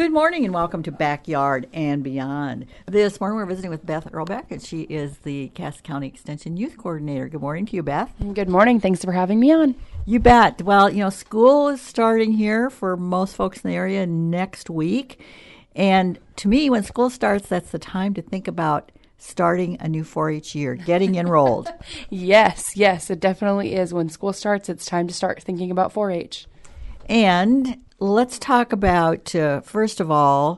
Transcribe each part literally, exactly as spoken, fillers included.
Good morning and welcome to Backyard and Beyond. This morning we're visiting with Beth Earlbeck, and she is the Cass County Extension Youth Coordinator. Good morning to you, Beth. Good morning. Thanks for having me on. You bet. Well, you know, school is starting here for most folks in the area next week. And to me, when school starts, that's the time to think about starting a new four H year, getting enrolled. Yes, yes, it definitely is. When school starts, it's time to start thinking about four H. And let's talk about, uh, first of all,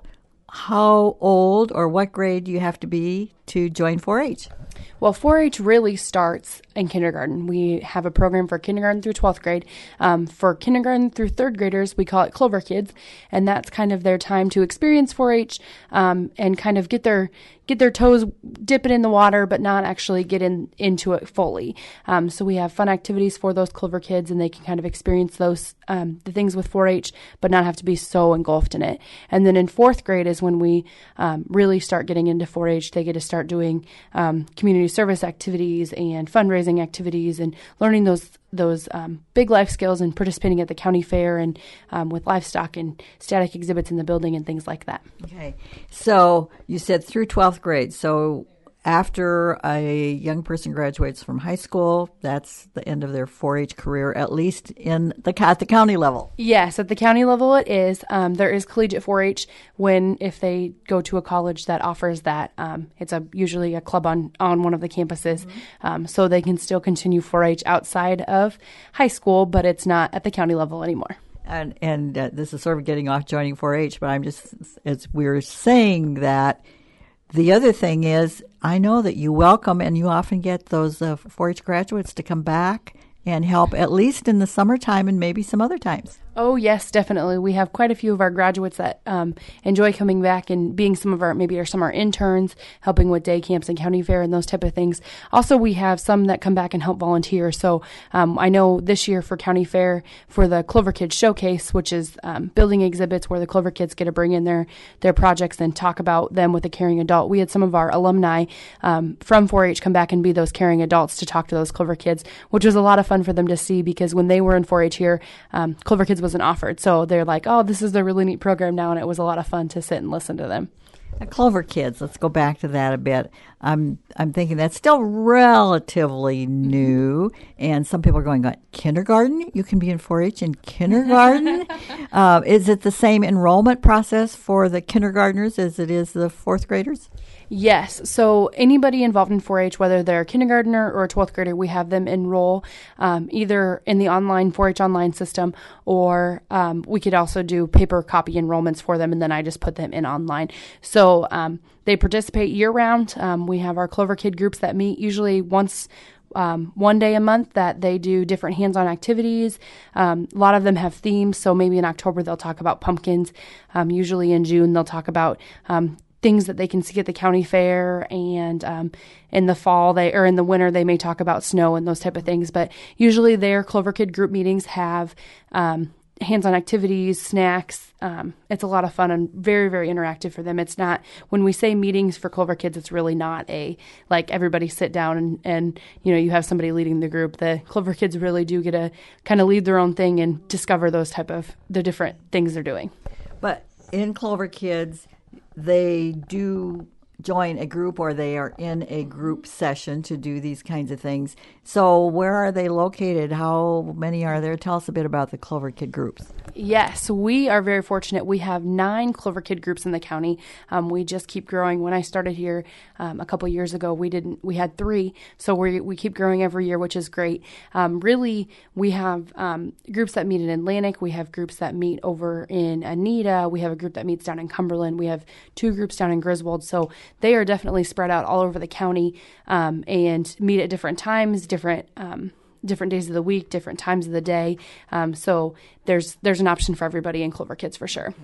how old or what grade do you have to be to join four H? Well, four H really starts in kindergarten. We have a program for kindergarten through twelfth grade. Um, for kindergarten through third graders, we call it Clover Kids, and that's kind of their time to experience four H um, and kind of get their get their toes dipping in the water, but not actually get in into it fully. Um, so we have fun activities for those Clover Kids, and they can kind of experience those um, the things with four H, but not have to be so engulfed in it. And then in fourth grade is when we um, really start getting into four H. They get to start doing um, community service activities and fundraising activities and learning those those um, big life skills and participating at the county fair and um, with livestock and static exhibits in the building and things like that. Okay. So you said through twelfth grade. So after a young person graduates from high school, that's the end of their four H career, at least in the at the county level. Yes, at the county level it is. Um, there is collegiate four H when if they go to a college that offers that. Um, it's a usually a club on, on one of the campuses, mm-hmm. um, so they can still continue four H outside of high school, but it's not at the county level anymore. And and uh, this is sort of getting off joining four H, but I'm just, as we're saying that, the other thing is, I know that you welcome and you often get those uh, four H graduates to come back and help at least in the summertime and maybe some other times. Oh, yes, definitely. We have quite a few of our graduates that um, enjoy coming back and being some of our, maybe our summer interns, helping with day camps and county fair and those type of things. Also, we have some that come back and help volunteer. So um, I know this year for county fair, for the Clover Kids Showcase, which is um, building exhibits where the Clover Kids get to bring in their, their projects and talk about them with a caring adult. We had some of our alumni um, from four H come back and be those caring adults to talk to those Clover Kids, which was a lot of fun for them to see because when they were in four H here, um, Clover Kids wasn't offered. So they're like, oh, this is a really neat program now, and it was a lot of fun to sit and listen to them. The Clover Kids, let's go back to that a bit. I'm I'm thinking that's still relatively new, and some people are going, kindergarten? You can be in four H in kindergarten? uh, is it the same enrollment process for the kindergartners as it is the fourth graders? Yes. So anybody involved in four H, whether they're a kindergartner or a twelfth grader, we have them enroll um, either in the online four H online system, or um, we could also do paper copy enrollments for them, and then I just put them in online. So um, they participate year-round. Um, we have our Clover Kid groups that meet usually once Um, one day a month that they do different hands-on activities. Um, a lot of them have themes, so maybe in October they'll talk about pumpkins. Um, usually in June they'll talk about um, things that they can see at the county fair, and um, in the fall they or in the winter they may talk about snow and those type of things. But usually their Clover Kid group meetings have um, hands-on activities, snacks. Um, it's a lot of fun and very, very interactive for them. It's not, when we say meetings for Clover Kids, it's really not a, like everybody sit down and, and, you know, you have somebody leading the group. The Clover Kids really do get to kind of lead their own thing and discover those type of, the different things they're doing. But in Clover Kids, they do join a group, or they are in a group session to do these kinds of things. So where are they located? How many are there? Tell us a bit about the Clover Kid groups. Yes, we are very fortunate. We have nine Clover Kid groups in the county. Um, we just keep growing. When I started here um, a couple years ago, we didn't. We had three, so we we keep growing every year, which is great. Um, really, we have um, groups that meet in Atlantic. We have groups that meet over in Anita. We have a group that meets down in Cumberland. We have two groups down in Griswold. So they are definitely spread out all over the county um, and meet at different times, different. Um, different days of the week, different times of the day. Um, so there's there's an option for everybody in Clover Kids for sure.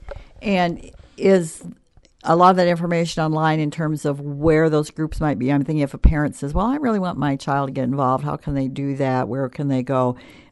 And is a lot of that information online in terms of where those groups might be? I'm thinking if a parent says, well, I really want my child to get involved, how can they do that? Where can they go?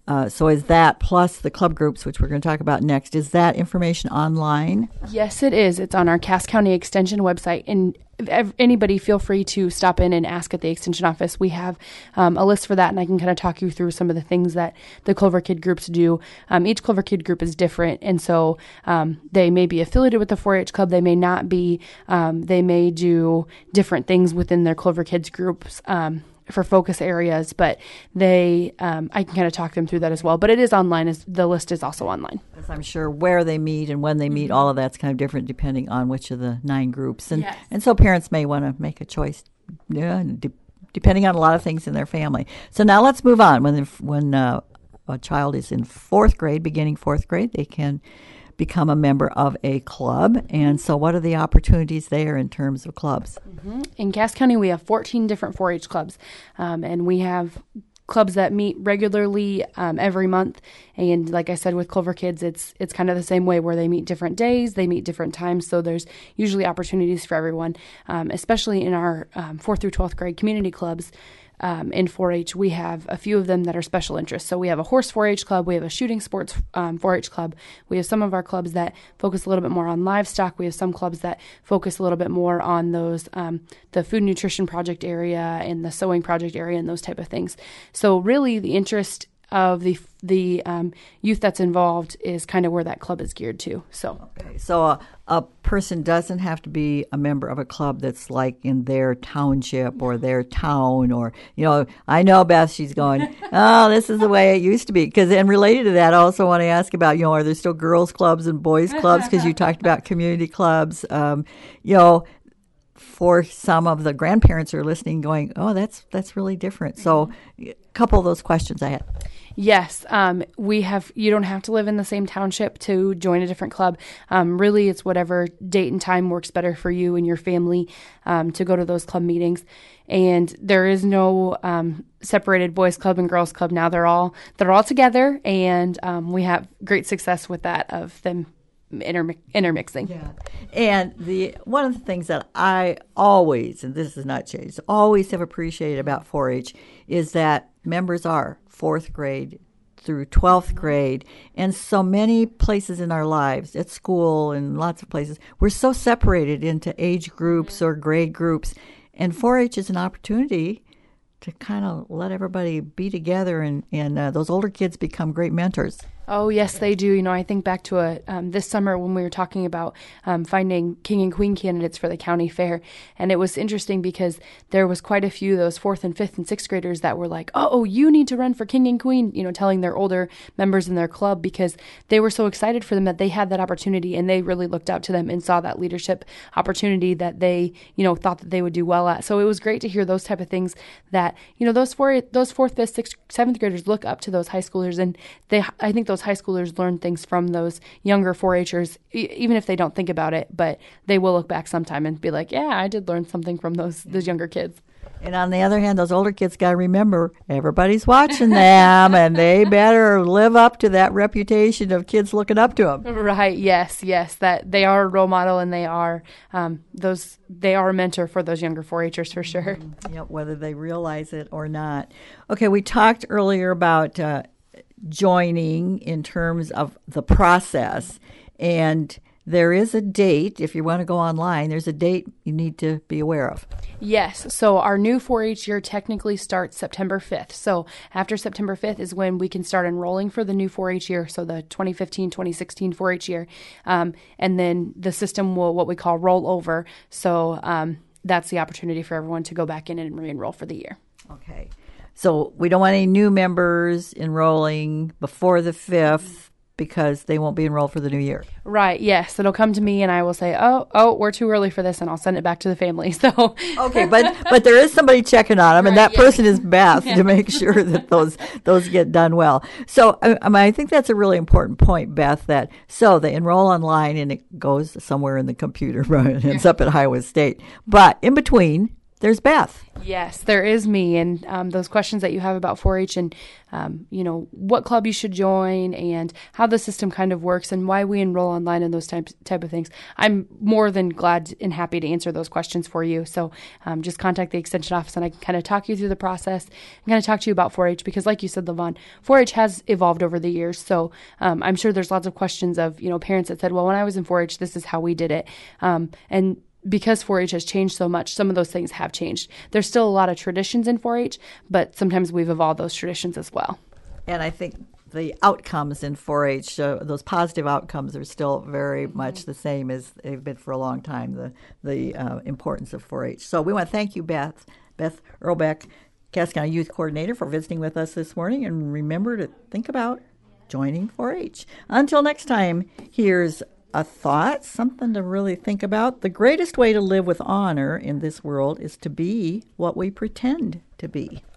Uh, so is that, plus the club groups, which we're going to talk about next, is that information online? Yes, it is. It's on our Cass County Extension website. And if anybody feel free to stop in and ask at the Extension office. We have um, a list for that, and I can kind of talk you through some of the things that the Clover Kid groups do. Um, each Clover Kid group is different, and so um, they may be affiliated with the four H club. They may not be. Um, they may do different things within their Clover Kids groups. Um, for focus areas, but they, um, I can kind of talk them through that as well. But it is online. As the list is also online. Because I'm sure where they meet and when they meet, mm-hmm. all of that's kind of different depending on which of the nine groups. And yes. and so parents may want to make a choice, yeah, de- depending on a lot of things in their family. So now let's move on. When when uh, a child is in fourth grade, beginning fourth grade, they can become a member of a club. And so what are the opportunities there in terms of clubs? Mm-hmm. In Cass County, we have fourteen different four H clubs, um, and we have clubs that meet regularly um, every month. And like I said, with Clover Kids, it's it's kind of the same way where they meet different days, they meet different times. So there's usually opportunities for everyone, um, especially in our um, fourth through twelfth grade community clubs. Um, in four H, we have a few of them that are special interests. So we have a horse four H club, we have a shooting sports um, four H club. We have some of our clubs that focus a little bit more on livestock. We have some clubs that focus a little bit more on those, um, the food nutrition project area and the sewing project area and those type of things. So really the interest of the the um, youth that's involved is kind of where that club is geared to. So, okay. So a, a person doesn't have to be a member of a club that's like in their township or their town, or, you know, I know Beth, she's going, oh, this is the way it used to be. Because, and related to that, I also want to ask about, you know, are there still girls clubs and boys clubs? Because you talked about community clubs. Um, you know, for some of the grandparents who are listening going, oh, that's that's really different. So a couple of those questions I had. Yes, um, we have. You don't have to live in the same township to join a different club. Um, really, it's whatever date and time works better for you and your family um, to go to those club meetings. And there is no um, separated boys club and girls club now. They're all they're all together, and um, we have great success with that of them intermi- intermixing. Yeah, and the one of the things that I always, and this has not changed, always have appreciated about four H is that members are fourth grade through twelfth grade, and so many places in our lives, at school and lots of places, we're so separated into age groups or grade groups, and four H is an opportunity to kind of let everybody be together, and, and uh, those older kids become great mentors. Oh, yes, they do. You know, I think back to a um, this summer when we were talking about um, finding king and queen candidates for the county fair. And it was interesting because there was quite a few of those fourth and fifth and sixth graders that were like, oh, you need to run for king and queen, you know, telling their older members in their club because they were so excited for them that they had that opportunity and they really looked up to them and saw that leadership opportunity that they, you know, thought that they would do well at. So it was great to hear those type of things that, you know, those four, those fourth, fifth, sixth, seventh graders look up to those high schoolers. And they, I think those high schoolers learn things from those younger four H'ers, e- even if they don't think about it, but they will look back sometime and be like, yeah, I did learn something from those those younger kids. And on the other hand, those older kids got to remember everybody's watching them, and they better live up to that reputation of kids looking up to them. Right? Yes, yes. That they are a role model, and they are um, those. They are a mentor for those younger four H'ers for sure. Mm-hmm. Yep, whether they realize it or not. Okay, we talked earlier about Uh, joining in terms of the process, and there is a date. If you want to go online, there's a date you need to be aware of. Yes. So our new four H year technically starts September fifth. So after September fifth is when we can start enrolling for the new four H year, so the twenty fifteen twenty sixteen four H year. Um, and then the system will what we call roll over. So um, that's the opportunity for everyone to go back in and re-enroll for the year. Okay. So we don't want any new members enrolling before the fifth because they won't be enrolled for the new year. Right, yes. It'll come to me and I will say, oh, oh, we're too early for this, and I'll send it back to the family. So okay, but but there is somebody checking on them, right, and that yes. person is Beth to make sure that those those get done well. So I, I mean, I think that's a really important point, Beth, that so they enroll online and it goes somewhere in the computer, right? It ends up at Iowa State. But in between, there's Beth. Yes, there is me, and um, those questions that you have about four H and, um, you know, what club you should join and how the system kind of works and why we enroll online and those types type of things. I'm more than glad and happy to answer those questions for you. So um, just contact the Extension office and I can kind of talk you through the process and kind of talk to you about four H because like you said, LaVon, four H has evolved over the years. So um, I'm sure there's lots of questions of, you know, parents that said, well, when I was in four H, this is how we did it. Um, and because four H has changed so much, some of those things have changed. There's still a lot of traditions in four H, but sometimes we've evolved those traditions as well. And I think the outcomes in four H, uh, those positive outcomes are still very mm-hmm. much the same as they've been for a long time, the the uh, importance of four H. So we want to thank you, Beth, Beth Earlbeck, Cass County Youth Coordinator, for visiting with us this morning. And remember to think about joining four H. Until next time, here's a thought, something to really think about. The greatest way to live with honor in this world is to be what we pretend to be.